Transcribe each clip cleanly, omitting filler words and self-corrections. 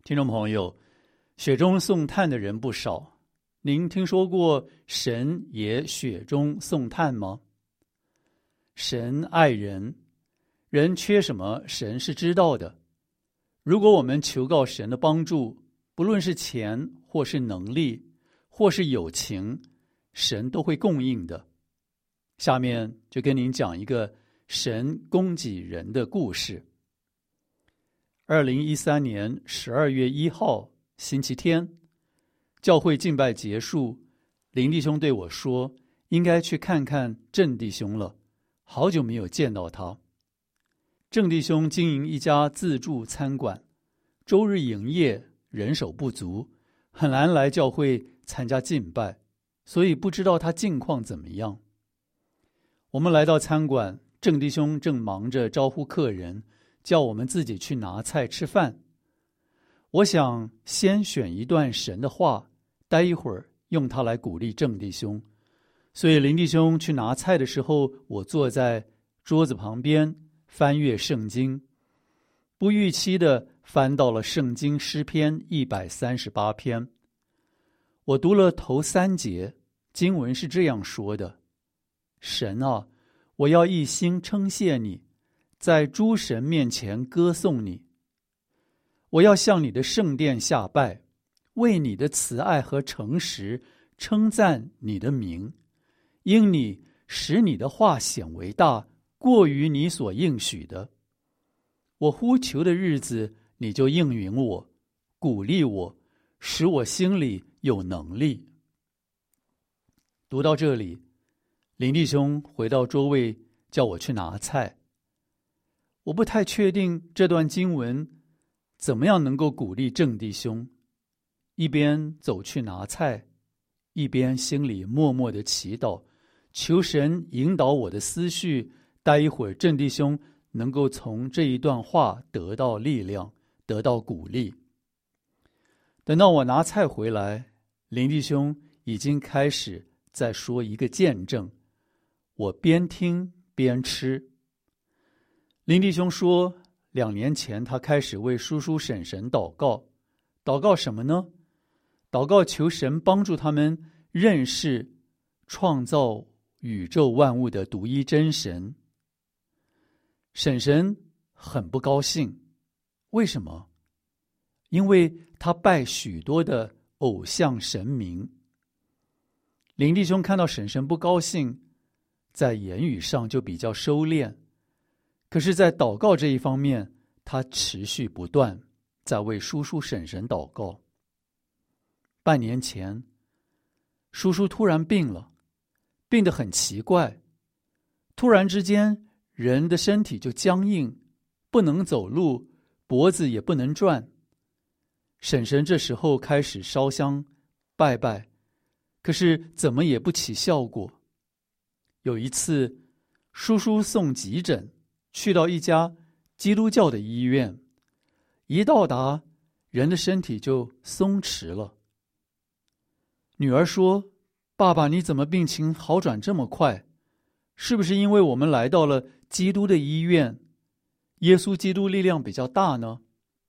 听众朋友，雪中送炭的人不少，您听说过神也雪中送炭吗？神爱人，人缺什么，神是知道的。如果我们求告神的帮助，不论是钱，或是能力，或是友情，神都会供应的。下面就跟您讲一个神供给人的故事。2013年12月1号星期天，教会敬拜结束，林弟兄对我说，应该去看看郑弟兄了，好久没有见到他。郑弟兄经营一家自助餐馆，周日营业，人手不足，很难来教会参加敬拜，所以不知道他近况怎么样。我们来到餐馆，郑弟兄正忙着招呼客人，叫我们自己去拿菜吃饭。我想先选一段神的话，待一会儿用它来鼓励郑弟兄。所以林弟兄去拿菜的时候，我坐在桌子旁边翻阅圣经，不预期的翻到了圣经诗篇138篇。我读了头3节，经文是这样说的：神啊，我要一心称谢你，在诸神面前歌颂你。我要向你的圣殿下拜，为你的慈爱和诚实称赞你的名，因你使你的话显为大，过于你所应许的。我呼求的日子，你就应允我，鼓励我，使我心里有能力。读到这里，林弟兄回到桌位，叫我去拿菜。我不太确定这段经文怎么样能够鼓励郑弟兄，一边走去拿菜，一边心里默默的祈祷，求神引导我的思绪，待一会儿郑弟兄能够从这一段话得到力量，得到鼓励。等到我拿菜回来，林弟兄已经开始在说一个见证，我边听边吃。林弟兄说，2年前他开始为叔叔婶婶祷告，祷告什么呢？祷告求神帮助他们认识创造宇宙万物的独一真神。婶婶很不高兴，为什么？因为他拜许多的偶像神明。林弟兄看到婶婶不高兴，在言语上就比较收敛，可是在祷告这一方面，他持续不断，在为叔叔婶婶祷告。半年前，叔叔突然病了，病得很奇怪，突然之间人的身体就僵硬，不能走路，脖子也不能转。婶婶这时候开始烧香拜拜，可是怎么也不起效果。有一次，叔叔送急诊，去到一家基督教的医院，一到达，人的身体就松弛了。女儿说，爸爸，你怎么病情好转这么快？是不是因为我们来到了基督的医院，耶稣基督力量比较大呢？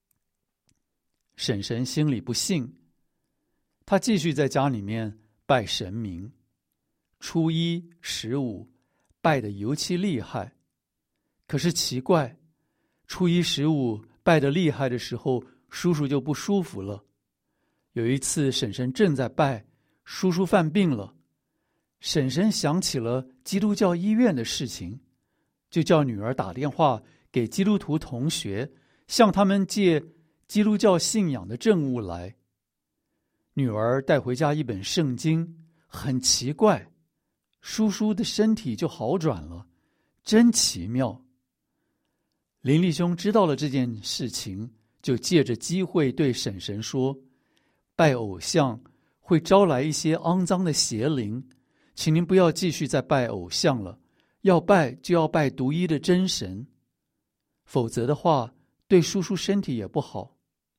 婶婶心里不信，她继续在家里面拜神明，初一、15拜得尤其厉害。可是奇怪，初一、15拜得厉害的时候，叔叔就不舒服了。有一次婶婶正在拜，叔叔犯病了，婶婶想起了基督教医院的事情，就叫女儿打电话给基督徒同学，向他们借基督教信仰的证物来。女儿带回家一本圣经，很奇怪，叔叔的身体就好转了，真奇妙。林弟兄知道了这件事情，就借着机会对婶婶说，拜偶像会招来一些肮脏的邪灵，请您不要继续再拜偶像了，要拜就要拜独一的真神，否则的话对叔叔身体也不好。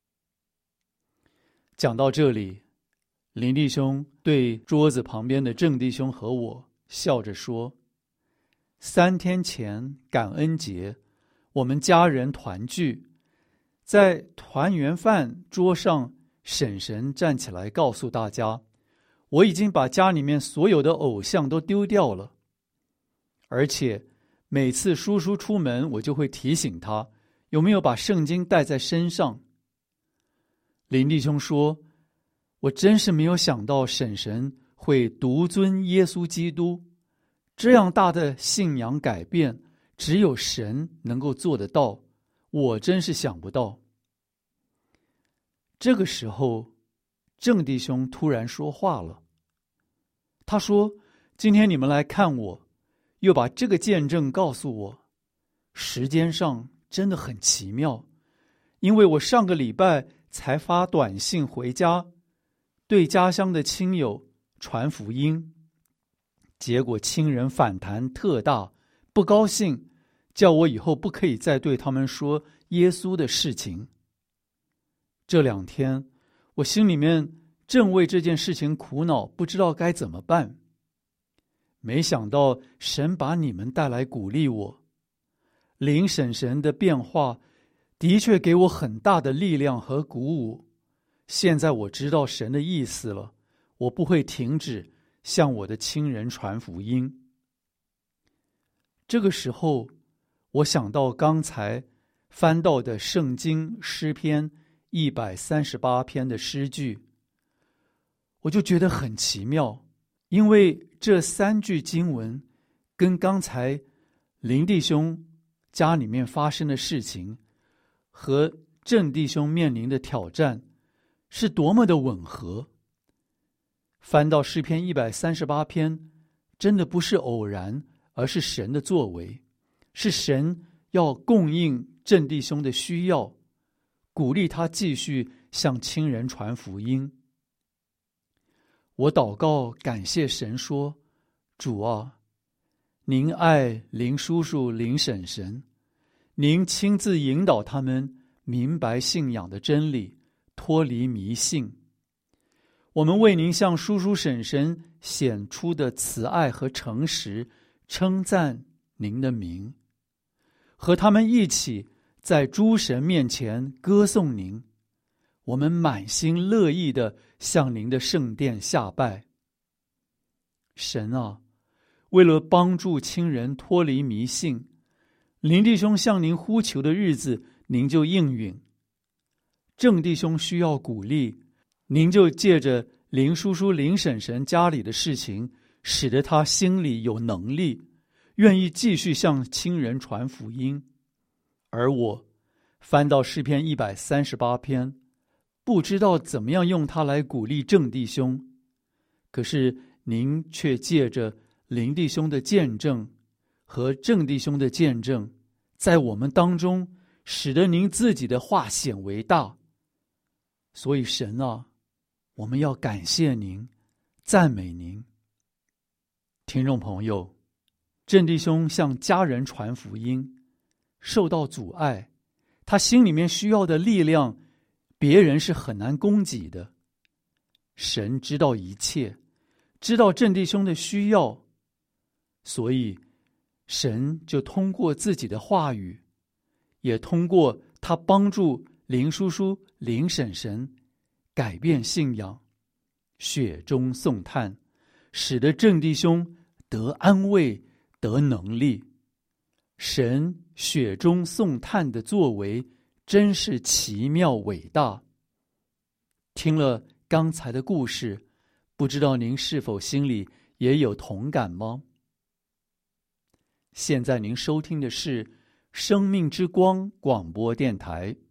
讲到这里，林弟兄对桌子旁边的郑弟兄和我笑着说，3天前感恩节，我们家人团聚， 在团圆饭桌上，婶婶站起来告诉大家，我已经把家里面所有的偶像都丢掉了，而且每次叔叔出门，我就会提醒他有没有把圣经带在身上。林弟兄说，我真是没有想到婶婶会独尊耶稣基督，这样大的信仰改变，只有神能够做得到，我真是想不到。这个时候，郑弟兄突然说话了。他说，今天你们来看我，又把这个见证告诉我，时间上真的很奇妙，因为我上个礼拜才发短信回家，对家乡的亲友传福音，结果亲人反弹特大，不高兴，叫我以后不可以再对他们说耶稣的事情。这2天，我心里面正为这件事情苦恼，不知道该怎么办。没想到神把你们带来鼓励我，林婶婶的变化的确给我很大的力量和鼓舞。现在我知道神的意思了，我不会停止向我的亲人传福音。这个时候，我想到刚才翻到的圣经诗篇138篇的诗句，我就觉得很奇妙，因为这3句经文跟刚才林弟兄家里面发生的事情和郑弟兄面临的挑战是多么的吻合。翻到诗篇138篇，真的不是偶然，而是神的作为，是神要供应郑弟兄的需要，鼓励他继续向亲人传福音。我祷告感谢神说，主啊，您爱林叔叔林婶婶，您亲自引导他们明白信仰的真理，脱离迷信。我们为您向叔叔婶婶显出的慈爱和诚实称赞您的名，和他们一起在诸神面前歌颂您，我们满心乐意地向您的圣殿下拜。神啊，为了帮助亲人脱离迷信，林弟兄向您呼求的日子，您就应允。郑弟兄需要鼓励，您就借着林叔叔林婶婶家里的事情，使得他心里有能力，愿意继续向亲人传福音。而我翻到诗篇138篇，不知道怎么样用它来鼓励郑弟兄，可是您却借着林弟兄的见证和郑弟兄的见证，在我们当中使得您自己的话显为大。所以神啊，我们要感谢您，赞美您。听众朋友，郑弟兄向家人传福音受到阻碍，他心里面需要的力量，别人是很难供给的。神知道一切，知道郑弟兄的需要，所以神就通过自己的话语，也通过他帮助林叔叔林婶婶改变信仰，雪中送炭，使得郑弟兄得安慰，得能力。神雪中送炭的作为真是奇妙伟大。听了刚才的故事，不知道您是否心里也有同感吗？现在您收听的是生命之光广播电台，